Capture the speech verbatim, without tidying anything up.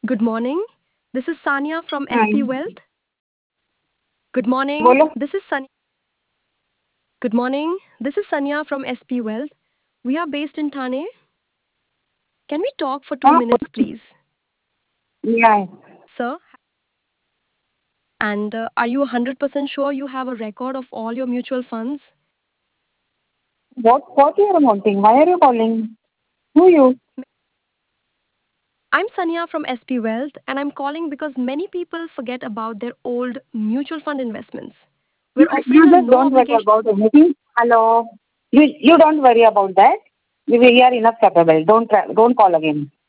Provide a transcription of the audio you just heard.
Good morning. This is Sanya from Hi. S P Wealth. Good morning. बोलो. This is Sanya. Good morning. This is Sanya from S P Wealth. We are based in Thane. Can we talk for two हाँ. minutes, please? Yeah. Sir, and uh, are you one hundred percent sure you have a record of all your mutual funds? What what you are wanting? Why are you calling? Who you? I'm Sanya from S P Wealth, and I'm calling because many people forget about their old mutual fund investments. You We're offering you a just no don't worry obligation. about anything. Hello. You you don't worry about that. We are enough capable. Don't try, don't call again.